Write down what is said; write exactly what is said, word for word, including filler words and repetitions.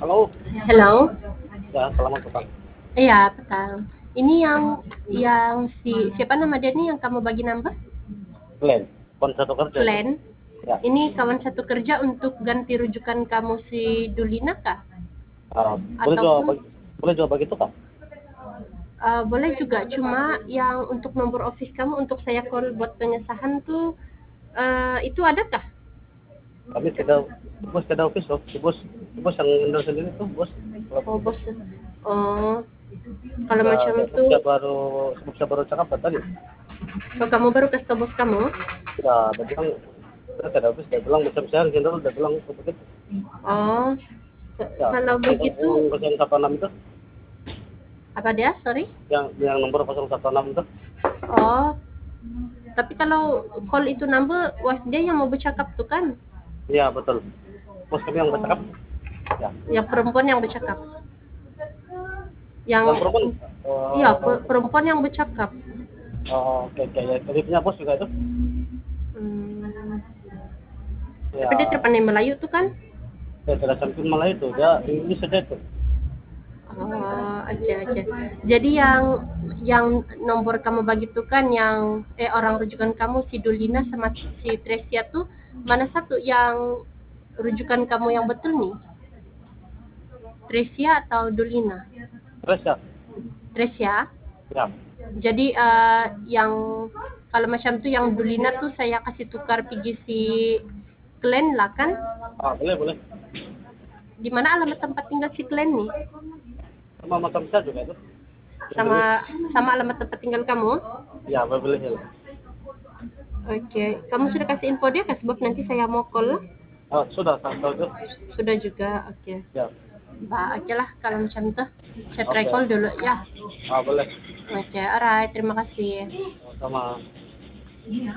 Halo, Hello. ya selamat petang. Iya, petang. Ini yang yang si siapa nama dia nih yang kamu bagi number? Glenn, kon satu kerja itu. Glenn. Ya, Ini kawan satu kerja untuk ganti rujukan kamu si Dulina kah? ah, boleh juga Ataupun bagi, boleh juga begitu kak. uh, boleh juga cuma yang untuk nomor office kamu untuk saya call buat pengesahan tuh uh, itu adakah? Kami tidak, bos tidak office loh. Si bos, si bos yang handle sendiri tuh bos. Kalau Oh, begitu, bos. Oh, kalau ya macam saya, itu, saya baru, saya baru cakap tadi. kalau kamu baru kasih tau bos kamu. Ya, dia bilang saya tidak office. Dia bilang macam saya handle. Dia bilang begitu. Oh, Ya, kalau yang begitu yang nol satu enam itu, apa dia? Sorry. yang yang nomor nol satu enam itu. Oh, tapi kalau call itu number, was dia yang mau bercakap tuh kan? Iya betul. Bos kami yang bercakap. Oh, Ya, yang perempuan yang bercakap. Yang yang perempuan. iya, Uh, perempuan yang bercakap. uh, kayak kayak jadi punya bos juga itu. Hmm, tapi dia Ya, terpandai Melayu tuh kan? saya tidak sampai malah itu dia Inggris saja itu. Oh, aja aja. Jadi yang yang nomor kamu bagi tuh kan yang eh orang rujukan kamu si Dulina sama si Tresia tuh mana satu yang rujukan kamu yang betul nih? Tresia atau Dulina? Terus ya, Tresia. ya, Jadi uh, yang kalau macam tuh yang Dulina tuh saya kasih tukar pergi si Glenn lah kan? ah, boleh boleh. Di mana alamat tempat tinggal si Glenn nih? Sama macam saya juga itu. Beverly, Sama sama alamat tempat tinggal kamu? ya Beverly Hill. Oke, okay. Kamu sudah kasih info dia kan sebab nanti saya mau call. Ah, sudah saya tahu itu. Sudah juga, oke. Okay. Ya, Bah, oke okay lah kalau macam tuh. Saya oke. try call dulu ya. Ah, boleh. Oke, okay, alright. Terima kasih. Sama.